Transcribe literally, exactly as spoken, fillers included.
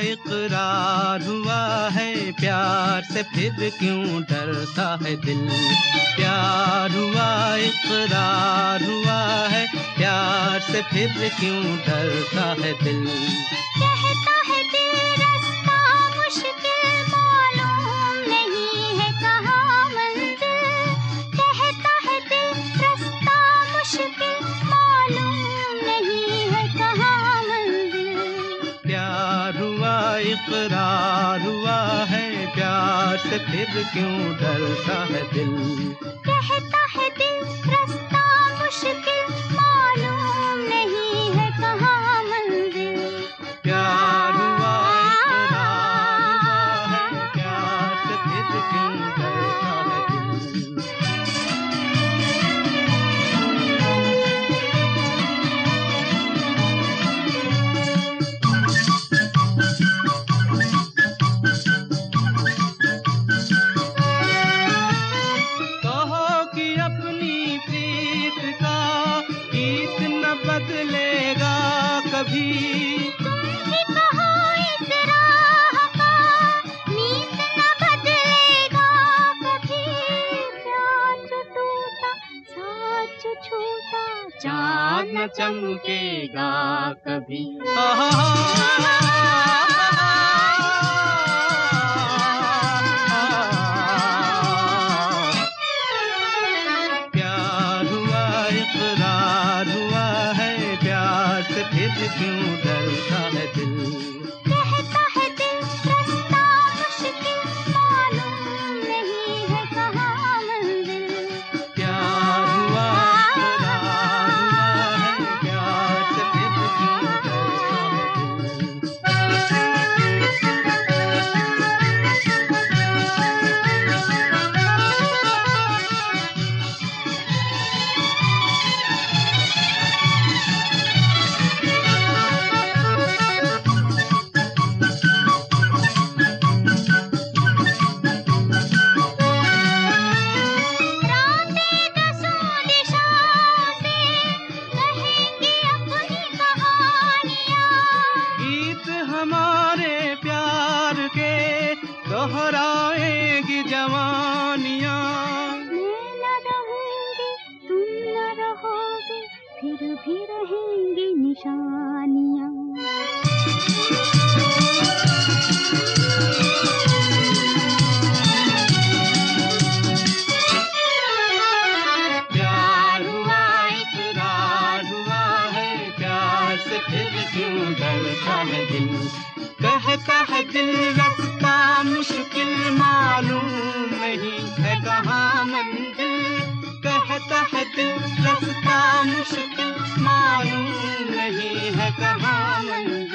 इकरार हुआ है, प्यार से फिर क्यों डरता है दिल। प्यार हुआ इकरार हुआ है, प्यार से फिर क्यों डरता है दिल। कहता है दिल रास्ता मुश्किल मालूम नहीं है कहाँ मंजिल। कहता है दिल रास्ता मुश्किल मालूम नहीं है कहाँ मंजिल। प्यार हुआ इकरार हुआ है, प्यार से फिर क्यों डरता है दिल। कहता है दिल रास्ता मुश्किल मालूम नहीं है कहाँ मंजिल। प्यार हुआ इकरार हुआ है, प्यार से फिर क्यों डरता है दिल। कहो कि अपनी प्रीत का गीत न बदलेगा कभी। कि कहो इस राह का मीत न बदलेगा कभी। प्यार जो टूटा साथ जो छूटा चाँद न चमकेगा कभी। प्यार हुआ इकरार हुआ है, प्यार से फिर क्यों डरता है दिल। कहता है दिल रास्ता मुश्किल मालूम नहीं है कहाँ मंजिल। प्यार हुआ इकरार हुआ है, प्यार से फिर क्यों डरता है दिल। रातें दसों दिशाओं से कहेंगी अपनी कहानियाँ। गीत हमारे प्यार के दोहराएगी जवानियाँ। मैं न रहूंगी तुम न रहोगे फिर भी रहेंगी निशानियाँ। प्यार हुआ इकरार हुआ है, प्यार से फिर क्यों डरता है दिल। कहता है दिल रास्ता मुश्किल मालूम नहीं है कहाँ मंजिल। कहता है दिल रास्ता मुश्किल मालूम नहीं है कहाँ मंजिल।